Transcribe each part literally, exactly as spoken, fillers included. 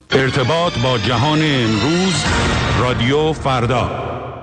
ارتباط با جهان امروز، رادیو فردا.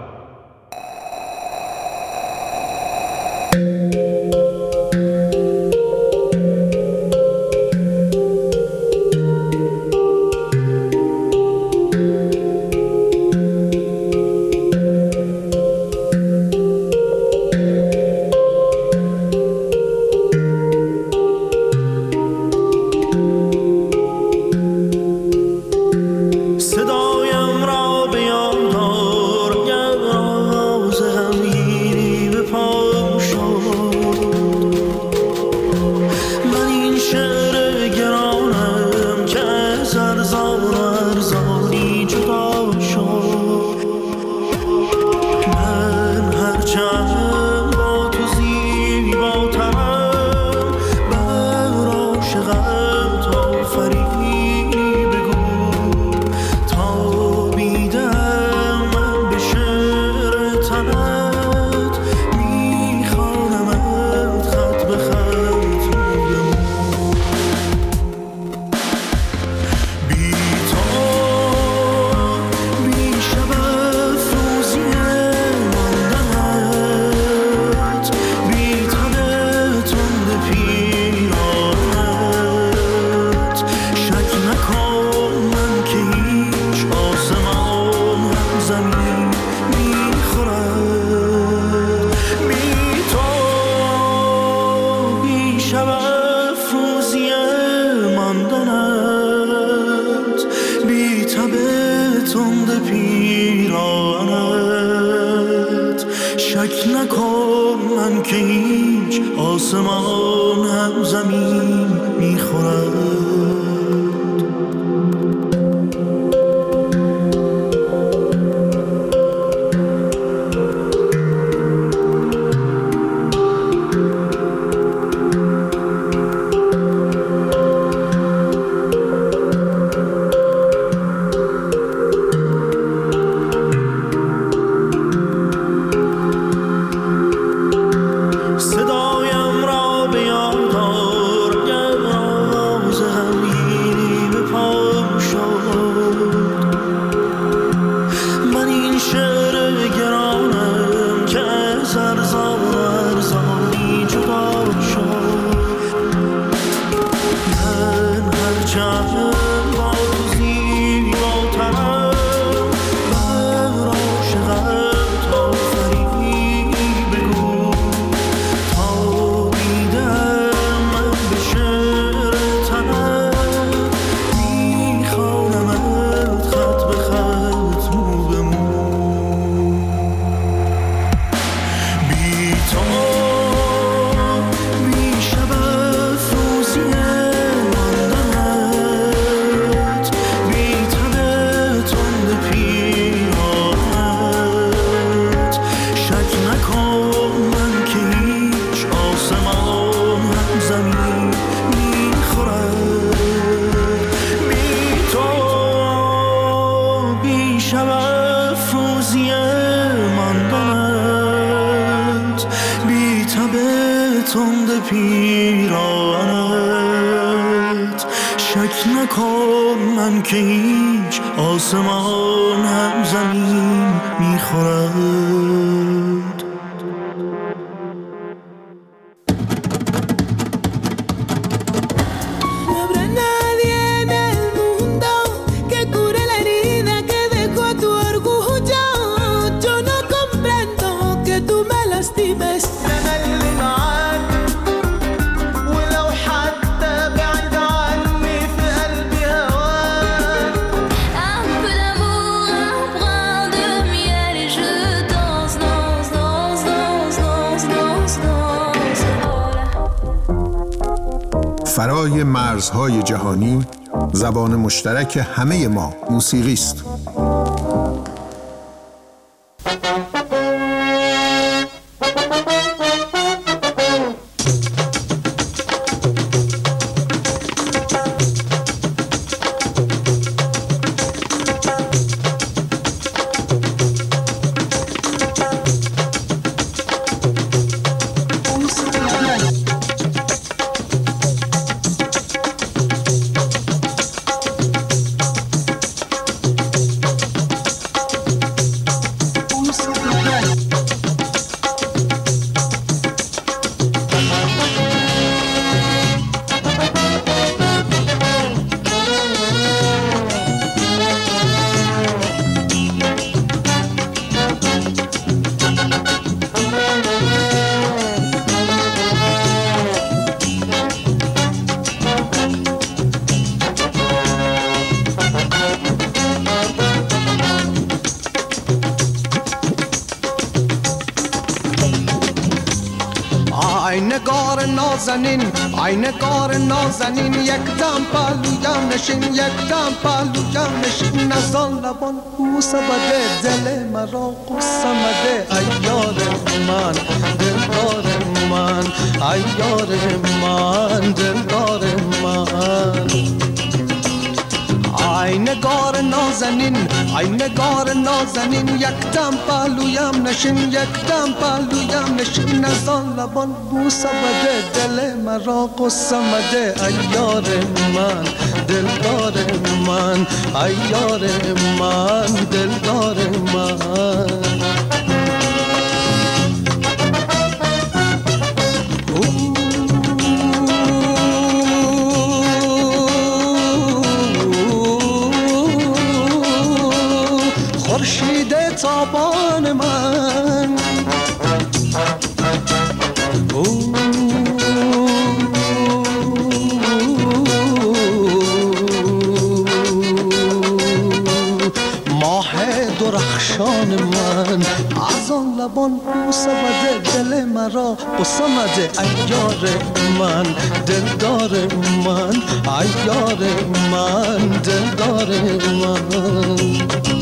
فرای مرزهای جهانی، زبان مشترک همه ما موسیقی است. نازنین ای نگار نازنین یک دم پهلویم نشین یک دم پهلویم نشین از آن لبان بوسه بده دل مرا قصه مده ای یار من دلدار من ای یار من دلدار من ای نگار نازنین ای نگار نازنین یک دم پهلویم نشین یک دم پهلویم نشین از آن لبان بوسه بده دل مرا قصه مده ای یار من دلدار من ای یار من دلدار من خورشید تابان من ماه درخشان من از آن لبان بوسه بده دل مرا قصه مده ای یار من دلدار من ای یار من دلدار من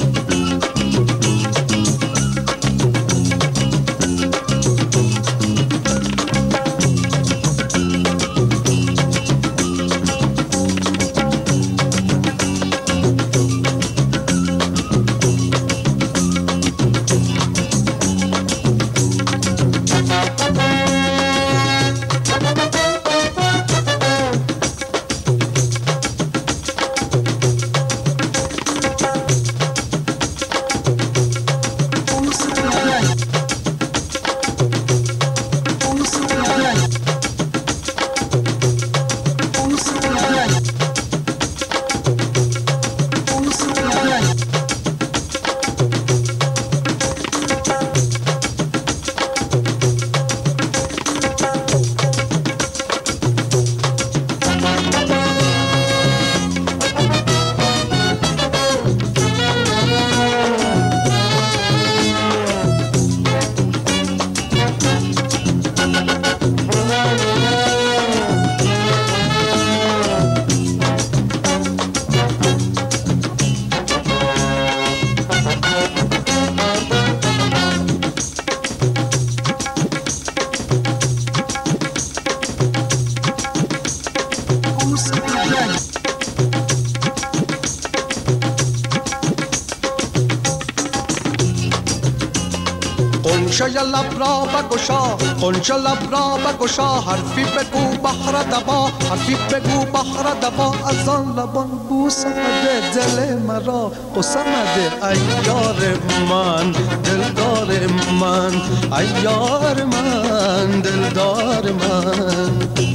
قنچه لب را بگشا قنچه لب را بگشا حرفی بگو بحر دبا حرفی بگو بحر دبا از آن لبان بوسه بده دل مرا قصه مده ای یار من دلدار من ای یار من دلدار من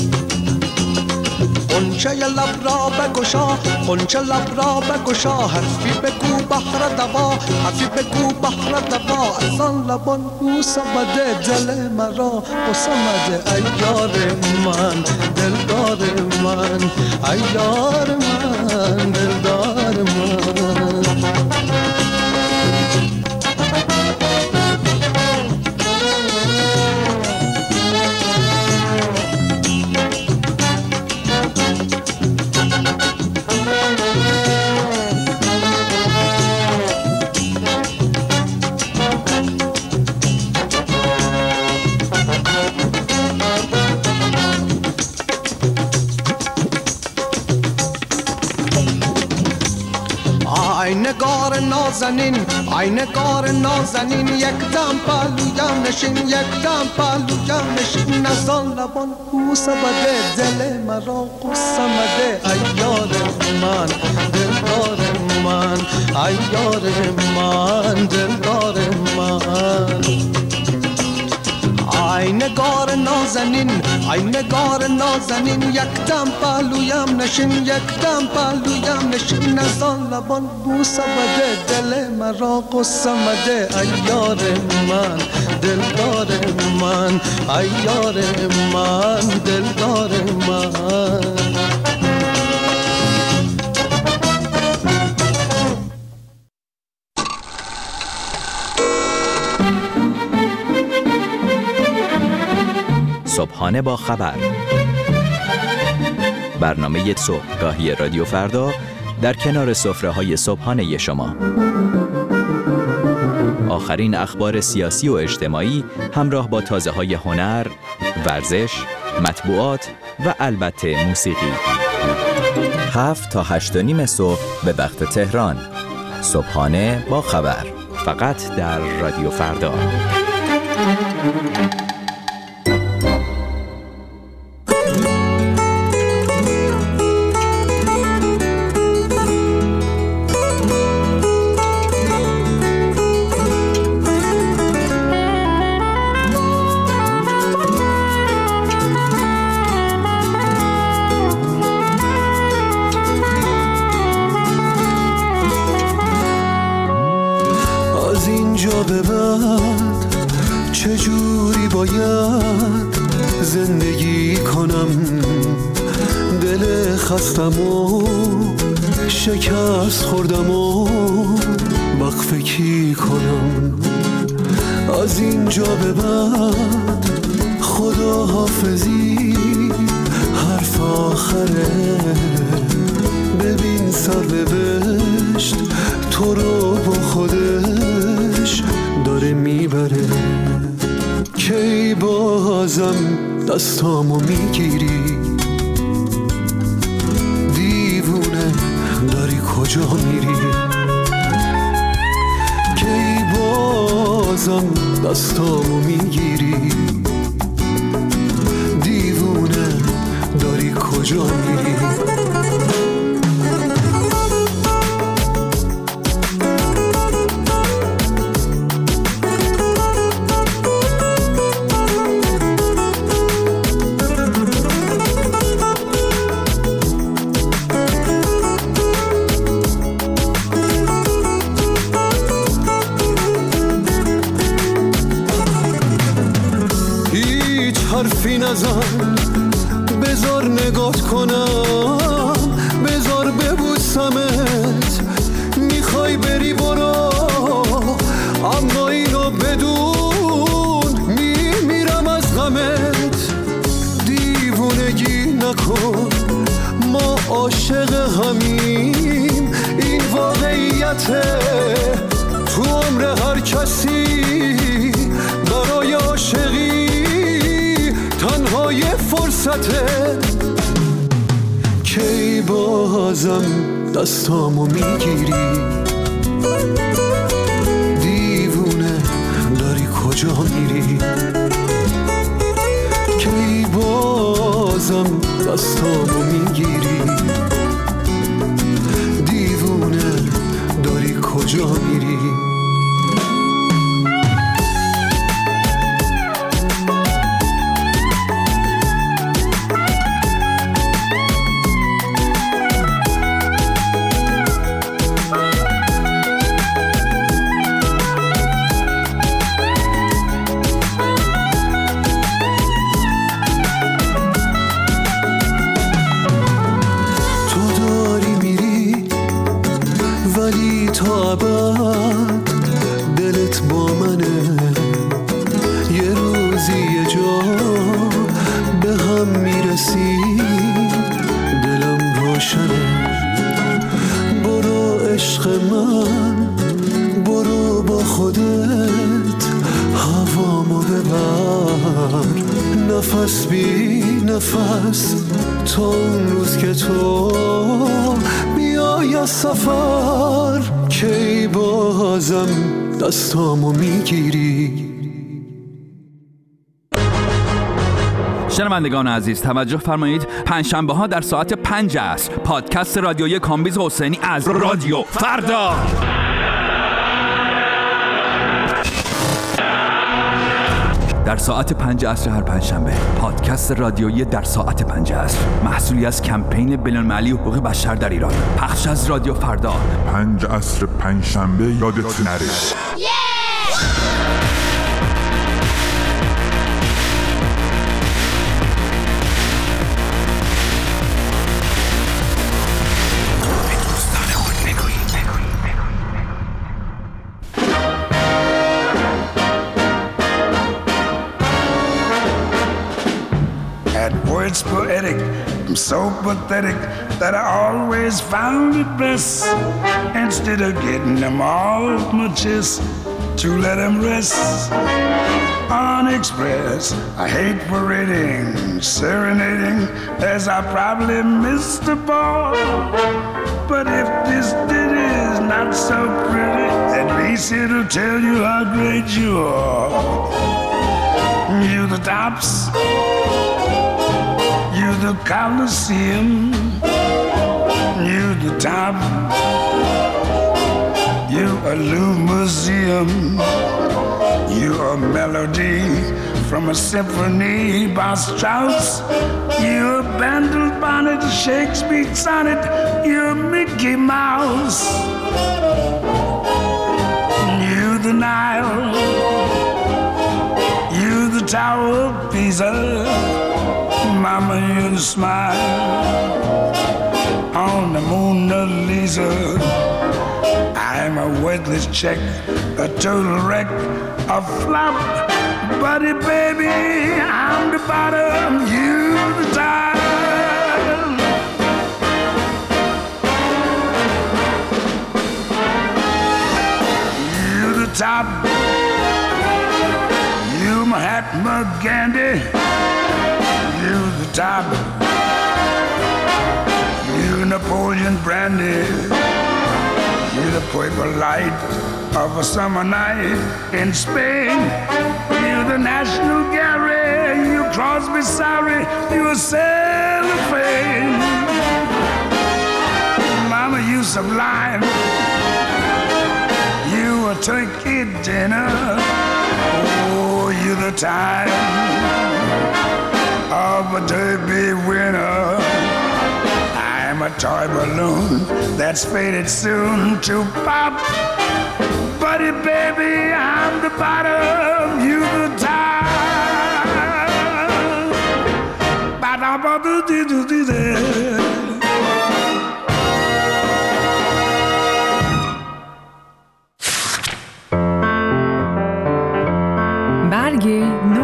قنچه لب را بگشا قنچه لب را بگشا حرفی بگو بحر دوا حرفی بگو بحر دوا از آن لبان بوسه بده دل مرا قصه مده ای یار من دلدار من ای یار من دلدار من ای نگار نازنین ای نگار نازنین یک دم پهلویم نشین یک دم پهلویم نشین از آن لبان بوسه بده دل مرا قصه مده ای یار من دلدار من ای یار من دلدار من ای نگار نازنین ای نگار نازنین یک دم پهلویم نشین یک دم پهلویم نشین از آن لبان بوسه بده دل مرا قصه مده ای یار من دلدار من ای یار من دلدار من صبحانه با خبر برنامه صبحگاهی رادیو فردا در کنار سفره‌های صبحانه شما. آخرین اخبار سیاسی و اجتماعی همراه با تازه‌های هنر، ورزش، مطبوعات و البته موسیقی. هفت تا هشت و نیم صبح به وقت تهران. صبحانه با خبر. فقط در رادیو فردا. به بعد چجوری باید زندگی کنم؟ دل خستم و شکست خوردم و وقفه کی کنم؟ از اینجا به بعد خدا حافظی حرف آخره. ببین سرنوشت تو رو با خودش داره میبره. کی بازم دستامو میگیری؟ دیوونه داری کجا میری؟ کی بازم دستامو میگیری؟ دیوونه داری کجا میری؟ حرفی نزن، بذار نگات کنم، بذار ببوسمت. میخوای بری برو، اما اینو بدون میمیرم از غمت. دیوونگی نکن، ما عاشق همیم، این واقعیته. تو عمر هر کسی برای عاشقی تنها یه فرصته. کی بازم دستامو میگیری؟ دیوونه داری کجا میری؟ کی بازم دستامو میگیری؟ دیوونه داری کجا میری؟ تا ابد دلت با منه. یه روزی یه جا به هم میرسیم، دلم روشنه. برو عشق من، برو با خودت هوامو ببر. نفس بی نفس تا اون روز که تو بیای از سفر. کی بازم دستامو میگیری؟ شنوندگان عزیز توجه فرمایید، پنجشنبه ها در ساعت پنج عصر پادکست رادیویی کامبیز حسینی از رادیو فردا. در ساعت پنج عصر هر پنجشنبه پادکست رادیویی در ساعت پنج عصر، محصولی از کمپین بین‌المللی حقوق بشر در ایران، پخش از رادیو فردا. پنج عصر پنجشنبه یادت نره. Words Poetic I'm so pathetic that I always found it best, instead of getting them off my chest, to let them rest unexpressed. I hate parading, serenading, as I probably missed the ball. But if this ditty is not so pretty, at least it'll tell you how great you are. You the tops, you the Coliseum, you the top, you a new museum, you a melody from a symphony by Strauss, you a Bandel bonnet, Shakespeare sonnet, you a Mickey Mouse, you the Nile, you the Tower of Pisa, Mama, you the smile on the Mona Lisa. I'm a worthless check, a total wreck, a flop. Buddy, baby, I'm the bottom, you the top. You the top. You Mahatma Gandhi. You the top. You Napoleon Brandy. You the purple light of a summer night in Spain. You the National Gallery. You Crosby, sorry, you a cellophane. Mama, you sublime. You a turkey dinner. Oh, you the time of a derby winner. I'm a toy balloon that's faded soon to pop. Buddy, baby, I'm the bottom, you the top. برگ نو.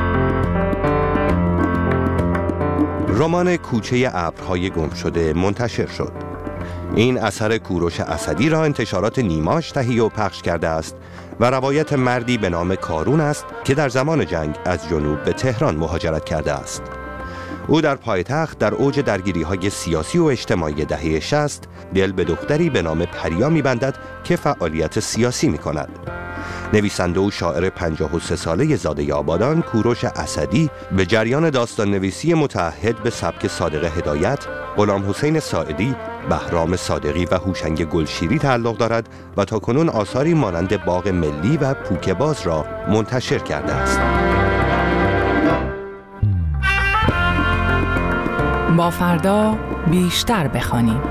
رمان کوچه ابرهای گم شده منتشر شد. این اثر کوروش اسدی را انتشارات نیماش تهیه و پخش کرده است و روایت مردی به نام کارون است که در زمان جنگ از جنوب به تهران مهاجرت کرده است. او در پایتخت در اوج درگیری‌های سیاسی و اجتماعی دهه شصت دل به دختری به نام پریا می‌بندد که فعالیت سیاسی می‌کند. نویسنده و شاعر پنجاه و سه ساله زاده آبادان کوروش اسدی به جریان داستان نویسی متعهد به سبک صادق هدایت، غلام حسین ساعدی، بهرام صادقی و هوشنگ گلشیری تعلق دارد و تاکنون آثاری مانند باغ ملی و پوکه باز را منتشر کرده است. با فردا بیشتر بخوانیم.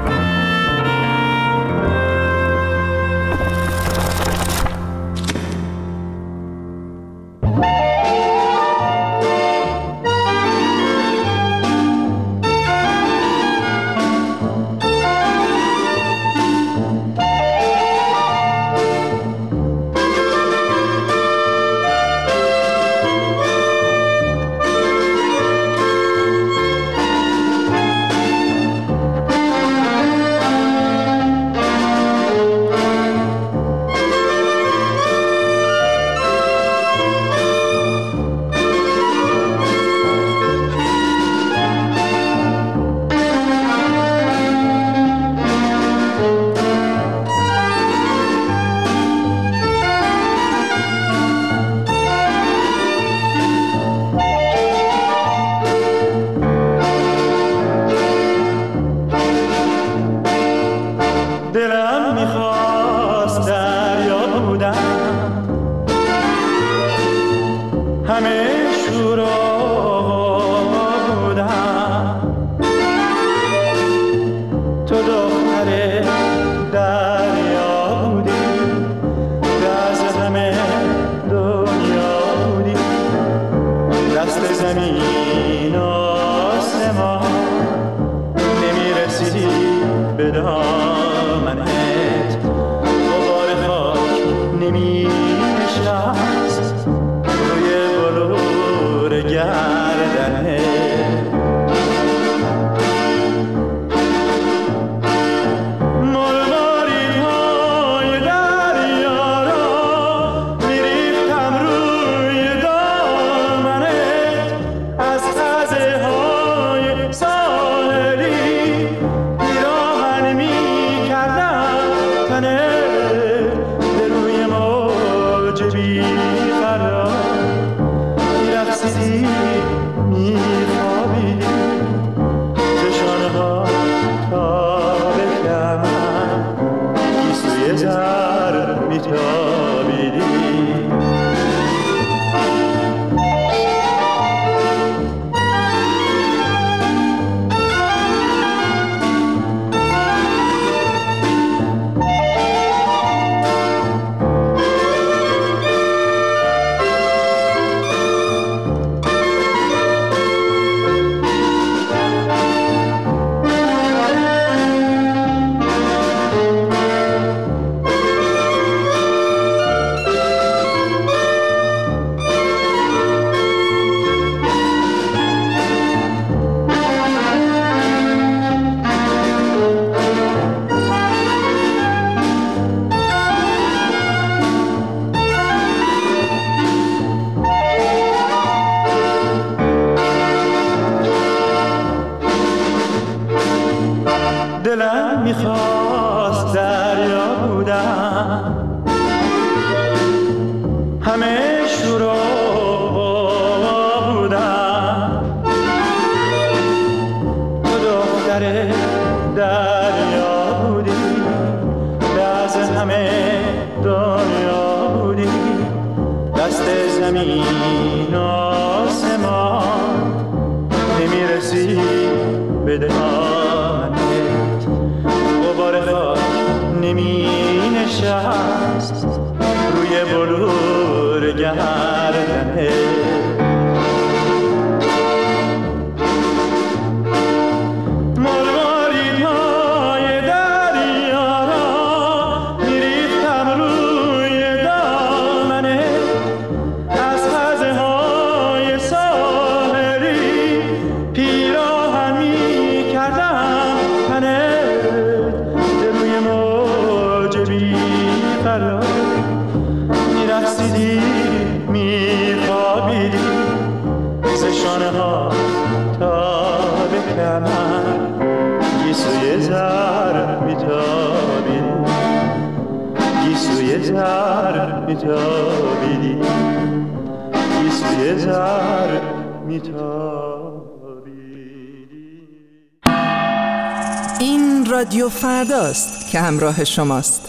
به دامنت خواست دریا بودم، همه شورا بودم، تو دختر دریا بودی، از همه دنیا بودی، دست زمین آسمان نمیرسی به دامنت، غبار خاک نمی نشست روی بلور گردنت. زر میتابیدی، گیسوی زر میتابیدی. این رادیو فرداست که همراه شماست.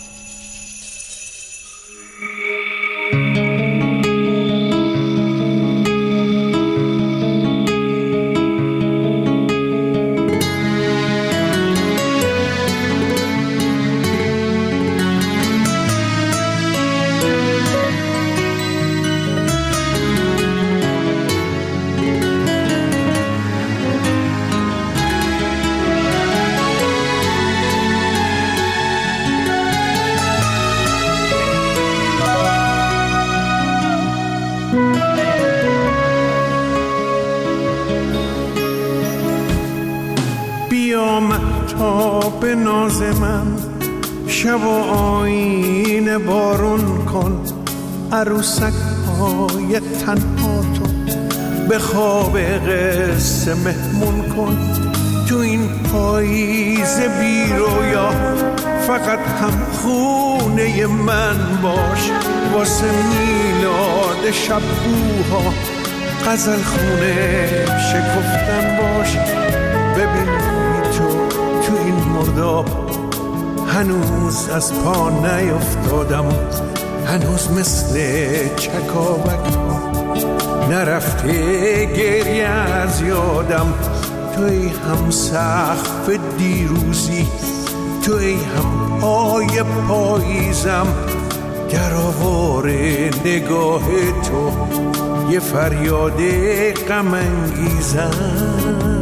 مهتاب ناز من، شب و آینه بارون کن، عروسک های تنها تو به خواب قصه مهمون کن. تو این پاییز بی رویا فقط هم خونه من باش، واسه میلاد شبوها غزل خونه شکفتن باش. ببین تو تو این مرداب هنوز از پا نیفتادم، هنوز مثل چکاوک نرفته گریه از یادم. توی هم سقف دیروزی، توی هم پای پاییزم، در آوار نگاه تو یه فریاد غم انگیزم.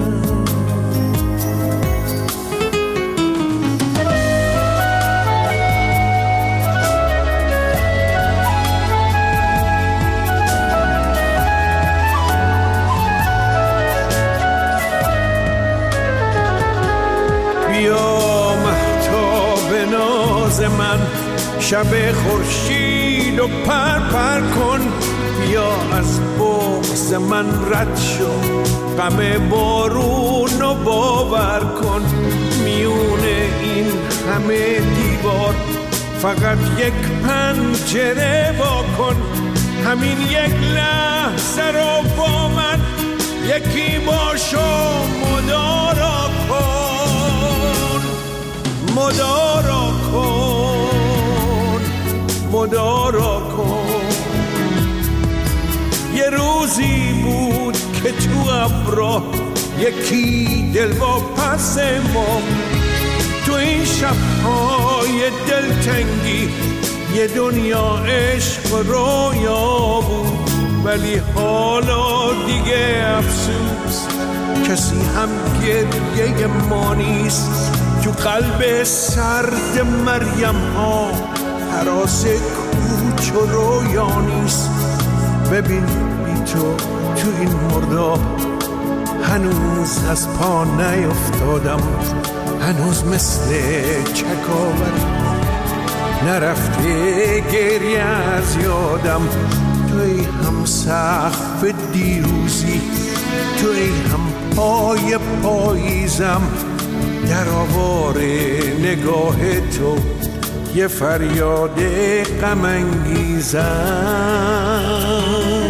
من شب خورشید و پر پر کن، بیا از بغض من رد شو، غم بارون و باور کن. میونه این همه دیوار فقط یک پنجره وا کن، همین یک لحظه رو با من یکی باش و مدارا کن، مدارا کن، مدارا کن. یه روزی بود که تو ابرا یکی دل با پس ما، تو این شب‌های دلتنگی یه دنیا عشق رویا بود. ولی حالا دیگه افسوس کسی هم گریه ما نیست، تو قلب سرد مریم ها هراس کوچ و رویا نیست. ببین بی تو تو این مرداب هنوز از پا نیفتادم، هنوز مثل چکاوک نرفته گریه از یادم. توی هم سقف دیروزی، توی هم پای پاییزم، در آوار نگاه تو یه فریاد غم انگیزم.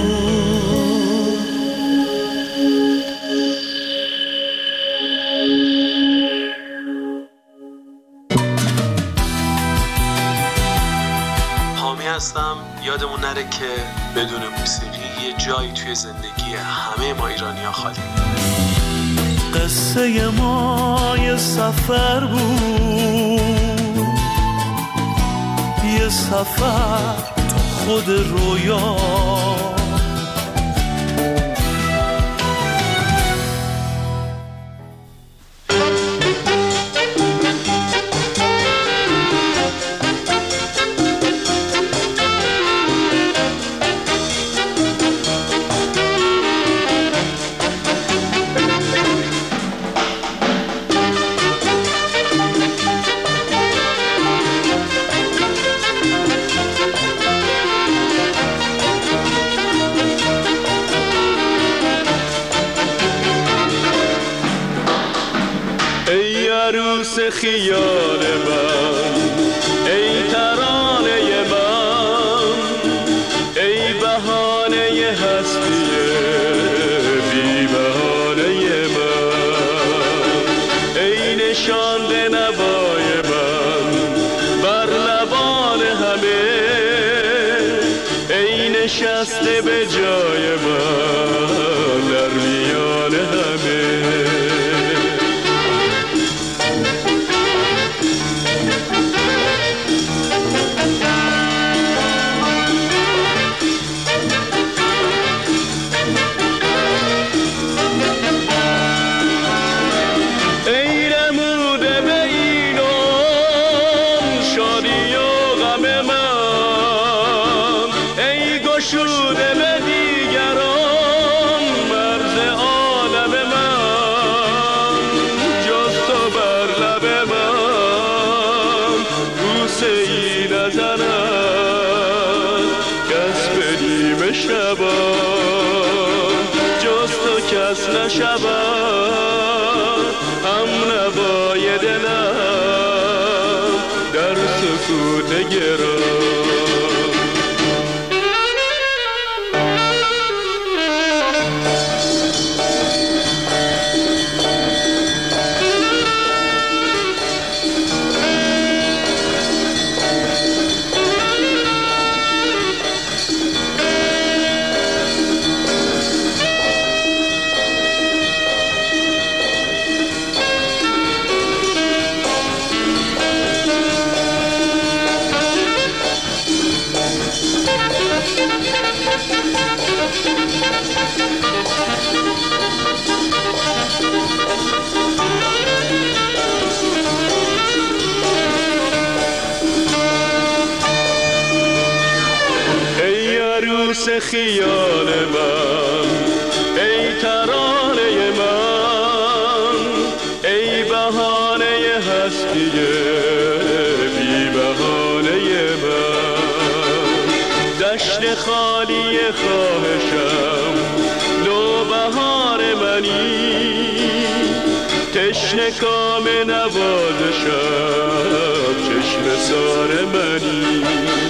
هستم. یادمون نره که بدون موسیقی یه جایی توی زندگی همه ما ایرانی‌ها خالی. قصه ما یه سفر بود، یه سفر تو خود رویا، خیال من، ای ترانه من، ای بهانه هستی بی بهانه من، ای نشانده نوای من بر لبان همه، ای نشسته به جای من در میان همه. هم نوای دلم در سکوت گرام. خیال من، ای ترانه من، ای بهانه هستی بی بهانه من، دشت خالی خواهشم نوبهار منی، تشنه کام نوازشم چشم سار منی.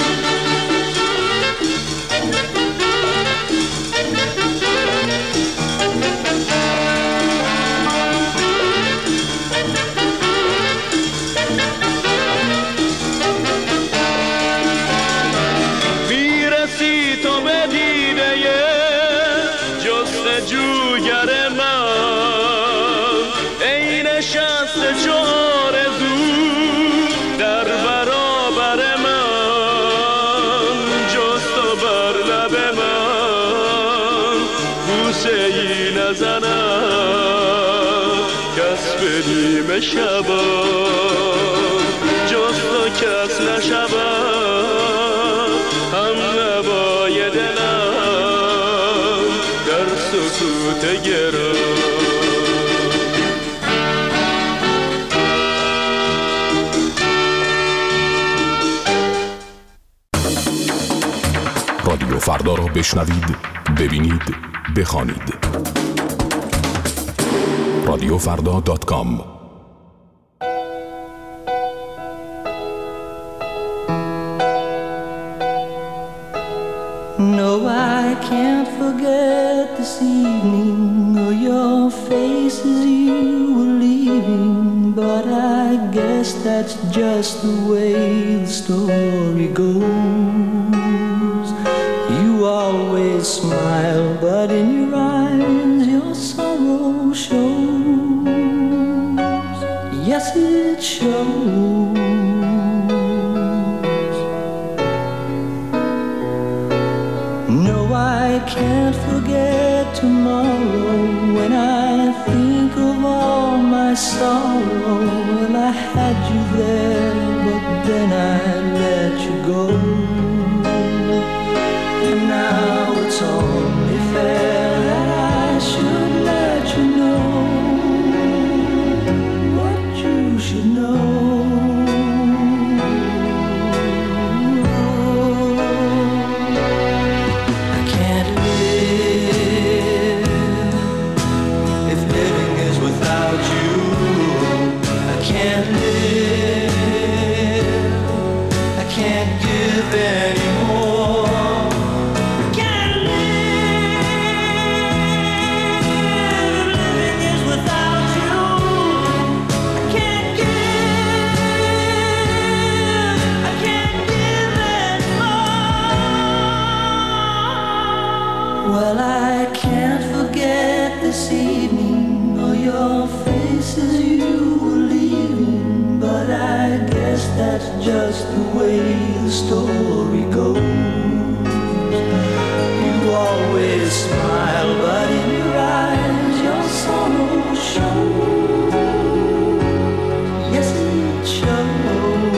شبا جز تو کس نشبا، هم نوای دلم در سکوت گرام. رادیو فردا را بشنوید، ببینید، بخوانید. رادیو فردا دات کام forget this evening or your face as you were leaving, but I guess that's just the way the story goes. You always smile, but in your eyes your sorrow shows. Yes, it shows. No, I can't forget tomorrow when I think of all my sorrow. Well, I had you there, but then I let you go. And now it's only fair that I should let you know what you should know. Well, I can't forget this evening or your face as you were leaving, but I guess that's just the way the story goes. You always smile, but in your eyes your sorrow shows. Yes, it shows.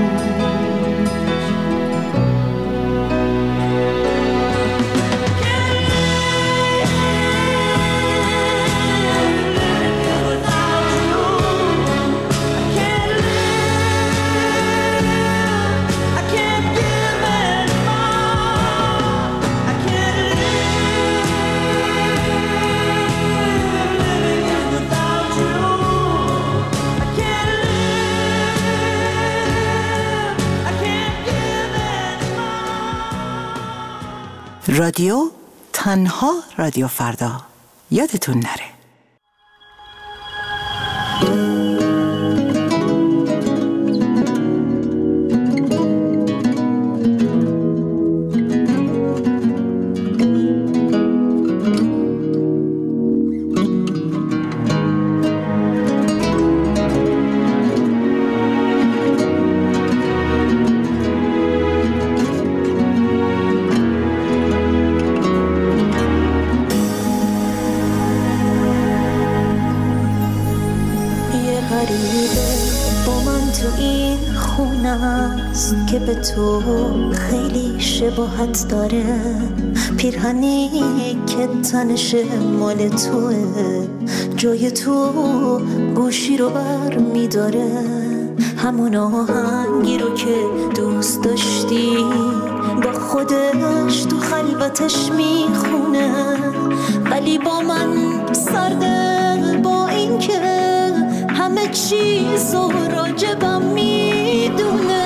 رادیو تنها رادیو فردا، یادتون نره. که به تو خیلی شباهت داره، پیرهنی که تنش مال توه، جای تو گوشی رو بر میداره، همون آهنگی رو که دوست داشتی با خودش تو خلوتش میخونه، ولی با من سرده، با این که همه چیز رو راجبم میدونه.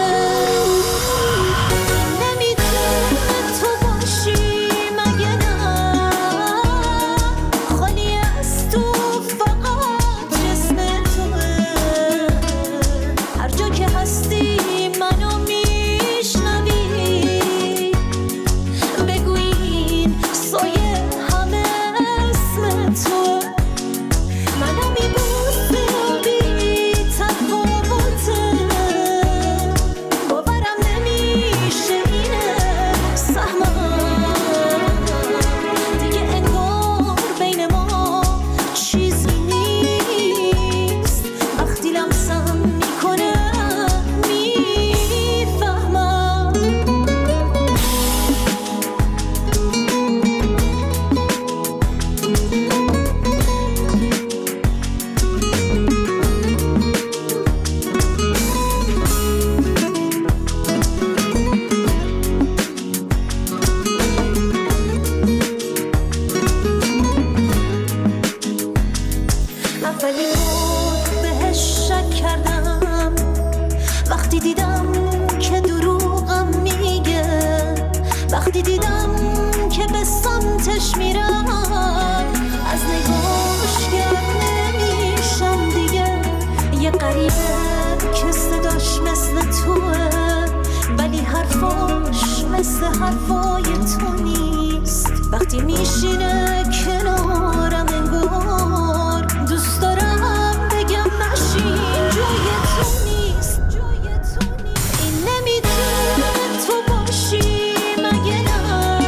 سمتش میرم، از نگاهش گرد نمیشم دیگه. یه غریبه که صداش مثل توه، ولی حرفاش مثل حرفای تو نیست. وقتی میشینه کنارم انگار دوست دارم بگم نشین، جای تو نیست. این نمیتونه تو باشی مگه نه،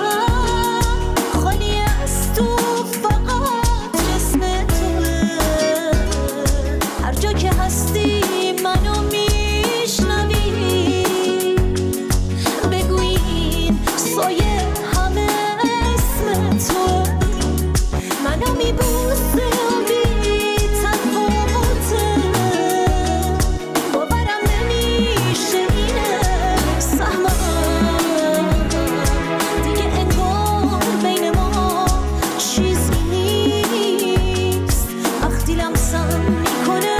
خالی از تو فقط جسم توه. هر جا که هستی منو میشنوی، بگو این سایه همه اسم تو. منو میبوسه و بی تفاوته، باورم نمیشه اینه سهمم دیگه. انگار بین ما چیزی نیست، وقتی لمسم میکنه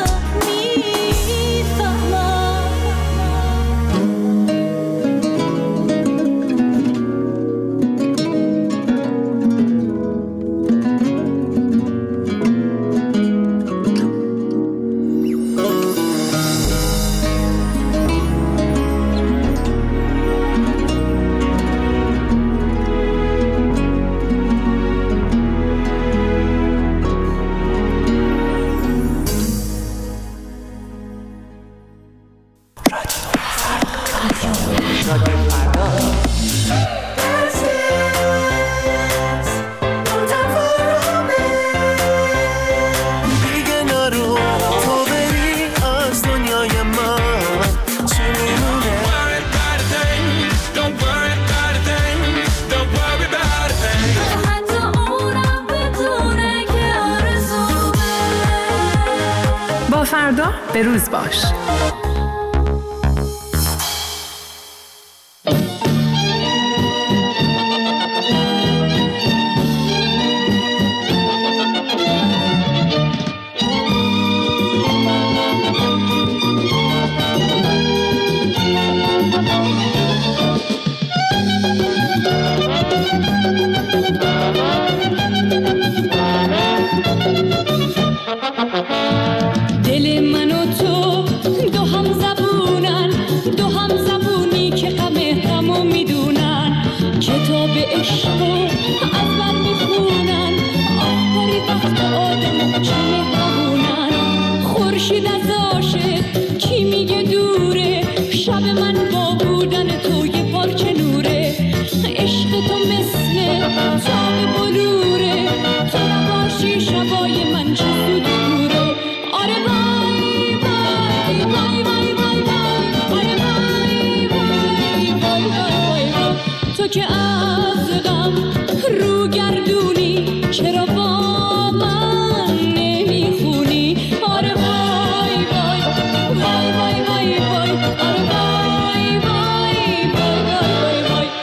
فردا به روز باش. دل من و تو دو هم زبونن، دو هم زبونی که غم غمو میدونن. کتاب عشقو از من میخونن، آخری وقت آدم چه مهربونن. خورشید از عاشق کی میگه دوره، شب من با بودن تو یه پارچه نوره. عشق تو مثل تاب بلوره، تو نباشی شبای من چه سود دوره. آره وای وای وای وای وای وای، آره وای وای وای وای وای. تو که از غم رو گردونی، چرا با من نمیخونی؟ آره وای وای وای وای وای وای، آره وای وای وای وای وای.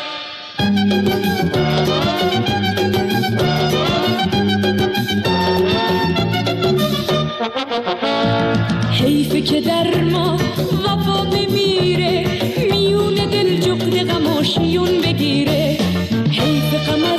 حیفه که در ما وفا بمیره، میونه دل جغد غم و شیون بگیره. حیف غم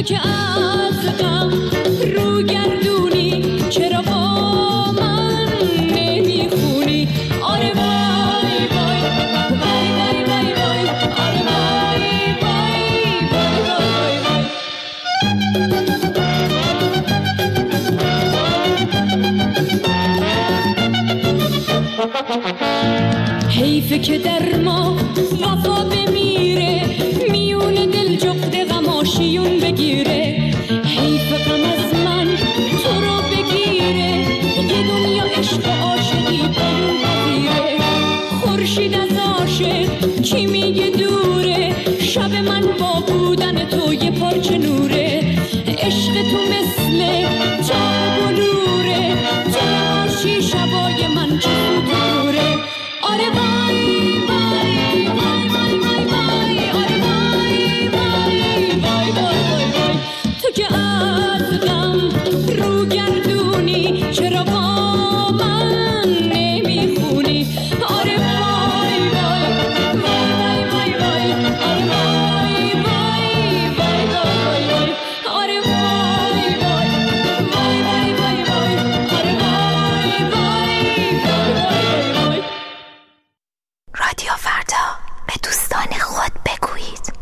که از غم رو گردونی چرا با من نمیخونی آره وای وای وای وای وای وای آره وای وای وای وای وای حیفه که در ما وفا بمیره میون دل جغد غماشیون بگیره حیف غم از من تو رو بگیره یه دنیا عشق و عاشقی برون بگیره خورشید از عاشق کی میگه دوره شب من با بودن تو یه پارچه نوره عشق تو مثل تاب و نوره تو نباشی شبای من چه دوره آره وای وای وای وای وای وای آره وای وای وای وای وای تو که از غم رو گردونی چرا با من نمیخونی آره وای وای وای وای وای آره وای وای وای وای وای آره وای وای وای وای وای وای آره وای وای وای وای. رادیو فردا به دوستان خود بگویید.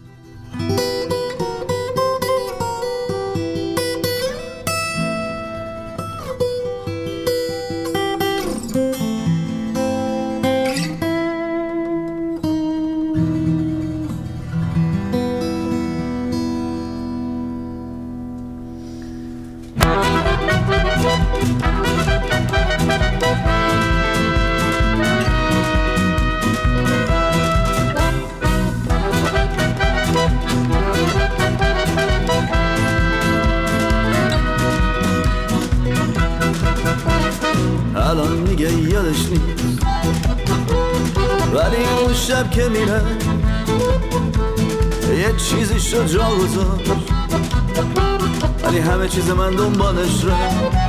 الان میگه یادش نیست ولی اون شب که میره یه چیزی شد جا گذاشت ولی همه چیز من دنبالش رو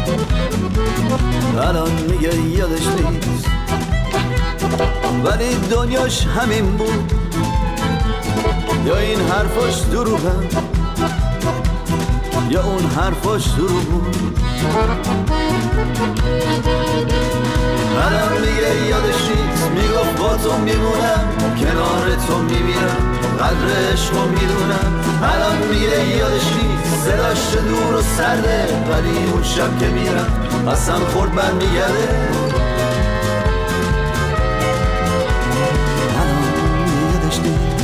الان میگه یادش نیست ولی دنیاش همین بود یا این حرفاش دروغه یا اون حرفاش دروغ بود الان میگه یادش نیست میگفت با تو میمونم کنار تو میمیرم قدر عشقو میدونم الان میگه یادش نیست صداش دور و سرده ولی اون شب که میرم قسم خورد برمیگرده الان میگه یادش نیست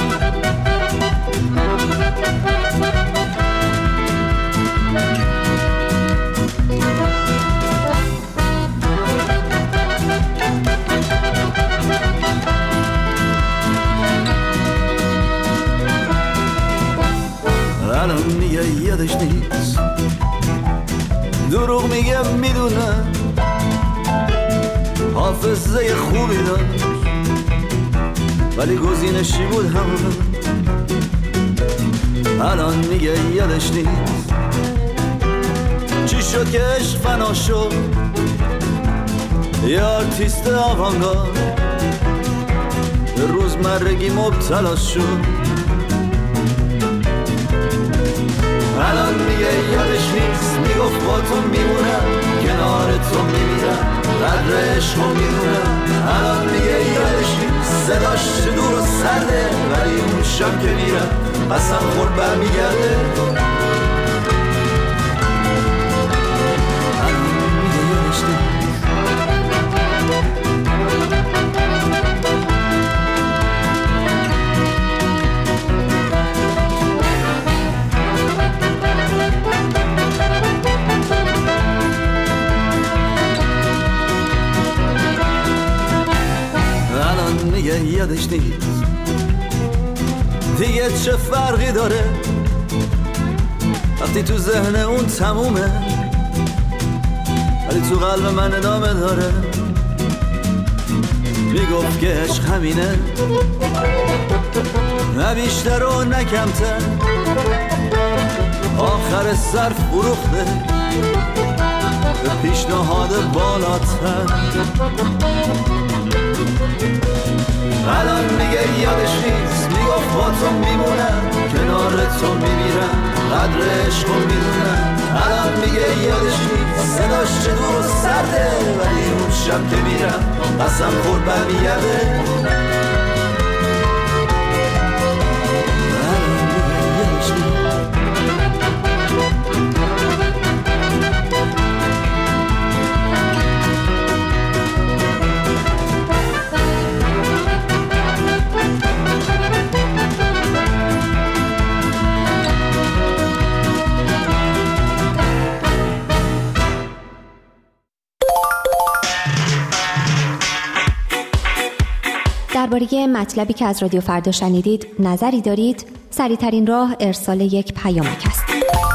الان میگه یادش نیست دروغ میگه میدونم حافظه خوبی داشت ولی گزینشی بود همون الان میگه یادش نیست چی شد که عشق فنا شد یه آرتیست آوانگارد به روزمرگی مبتلا شد الان میگه یادش نیست میگفت با تو میمونم کنار تو میمیرم قدر عشقو میدونم الان میگه یادش نیست صداش دور و سرده ولی اون شب که میرم قسم خورد برمیگرده الان میگه یادش نیست میگه یادش نیست دیگه چه فرقی داره وقتی تو ذهن اون تمومه ولی تو قلب من ادامه داره میگفت که عشق همینه نه بیشتر و نه کمتر آخر سر فروخته به پیشنهاد بالاتر الان میگه یادش نیست میگفت با تو میمونم کنار تو میمیرم قدر عشقو میدونم. الان میگه یادش نیست، صداش چه دور و سرده، ولی اون شب که میرم قسم خورد برمیگرده. درباره مطلبی که از رادیو فردا شنیدید نظری دارید؟ سریع‌ترین راه ارسال یک پیامک است.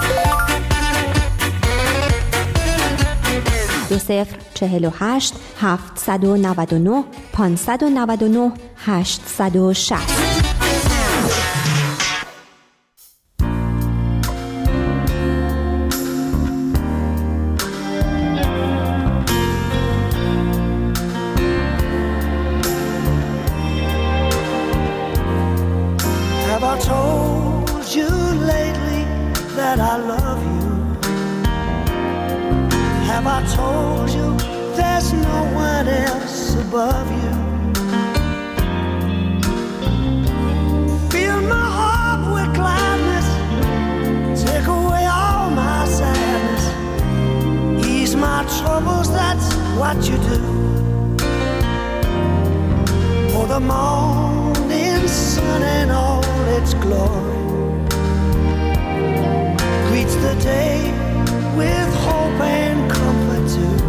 دو صفر چهل و هشت هفتصد و نود و نه پانصد و نود و نه هشتصد و شصت. What you do for the morning sun and all its glory greets the day with hope and comfort too.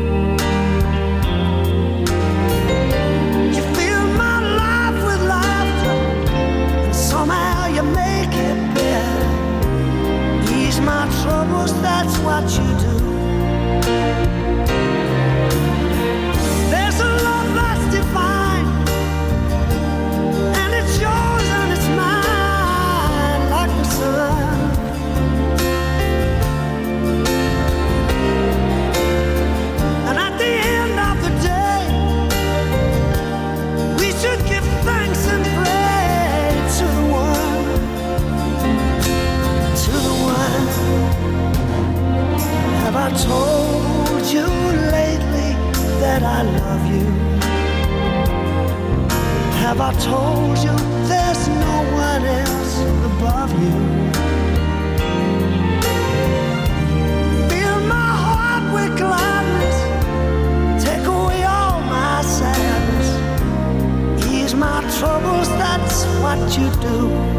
You fill my life with laughter and somehow you make it better. Ease my troubles, that's what you do. I told you lately that I love you. Have I told you there's no one else above you? Fill my heart with gladness, take away all my sadness, ease my troubles, that's what you do.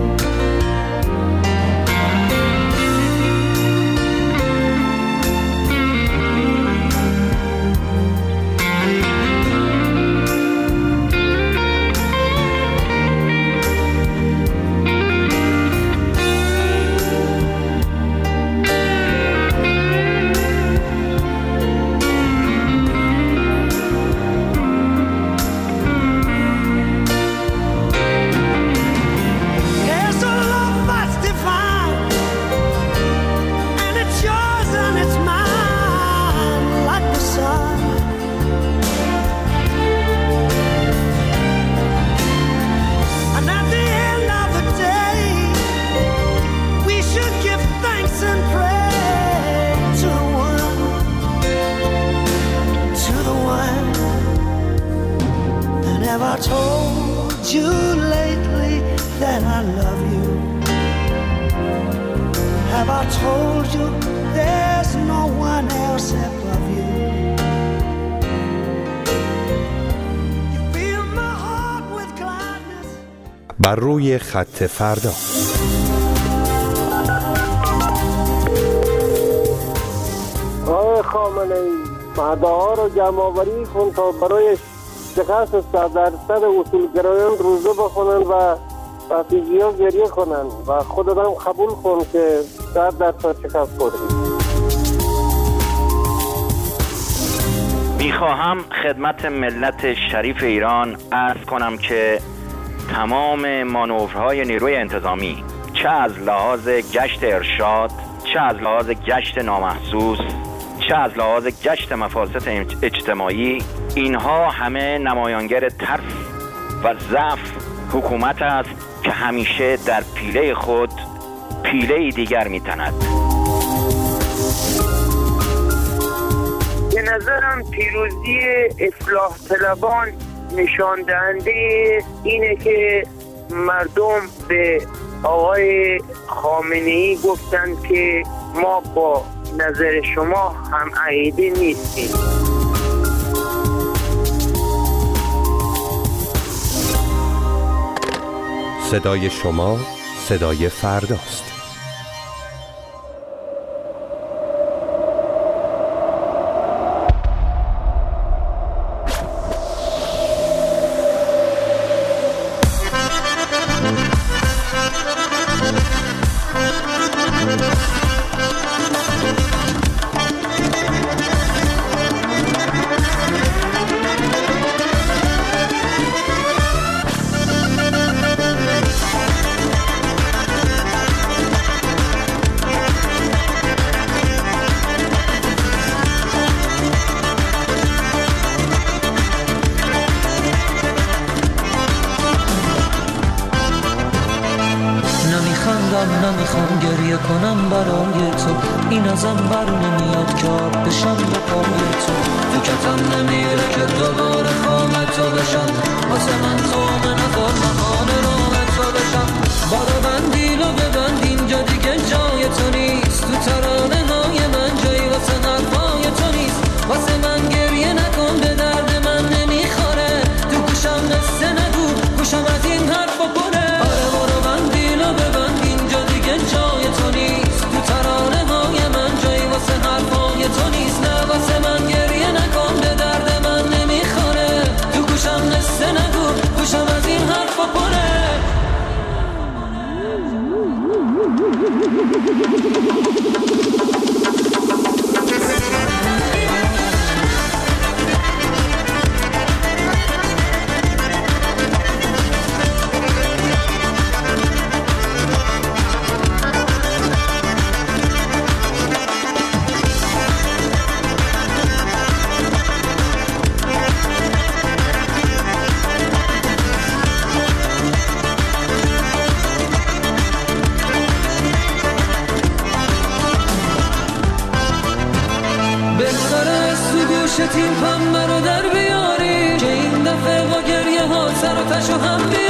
I told you lately that I love you? Have I told you there's no one else above you? You fill my heart with gladness. بر روی خط فردا. آقای خامنه‌ای، مدعا رو جمع‌آوری کن تا برای شکست صد درصد اصولگرایان روزه بخونن و رفیجی‌ها گریه کنن و خودت هم قبول کن که صد درصد شکست خوردی. میخواهم خدمت ملت شریف ایران عرض کنم که تمام مانورهای نیروی انتظامی، چه از لحاظ گشت ارشاد، چه از لحاظ گشت نامحسوس، چه از لحاظ گشت مفاسد اجتماعی، اینها همه نمایانگر ترس و ضعف حکومت است که همیشه در پیله خود پیله دیگر میتند. به نظرم پیروزی اصلاح طلبان نشان دهنده اینه که مردم به آقای خامنه‌ای گفتند که ما با نظر شما هم عقیده نیستیم. صدای شما صدای فرداست. نمیخوام گریه کنم برای تو، این ازم بر نمیاد که آب بشم به پای تو. فکرتم نمیره که دوباره خوام تو بشم، واسه من تو من نظر مهان راه تو بشم. بارو بندی رو ببند اینجا دیگه جای تو نیست، تو ترانه های من جایی واسه حرفای تو نیست. واسه من گریه نکن به درد من نمیخوره، تو گوشم قصه نگو گوشم از این حرف بپره. آره بارو بندی رو ببند اینجا دیگه جای تو نیست، تو ترانه های من جایی واسه حرفای تو نیست. نه واسه من گریه نکن به درد من نمیخوره، تو گوشم قصه نگو گوشم از این حرف بپره. تیم پنبه رو در بیاری که این دفعه با گریه ها سر و تشو هم بیاری.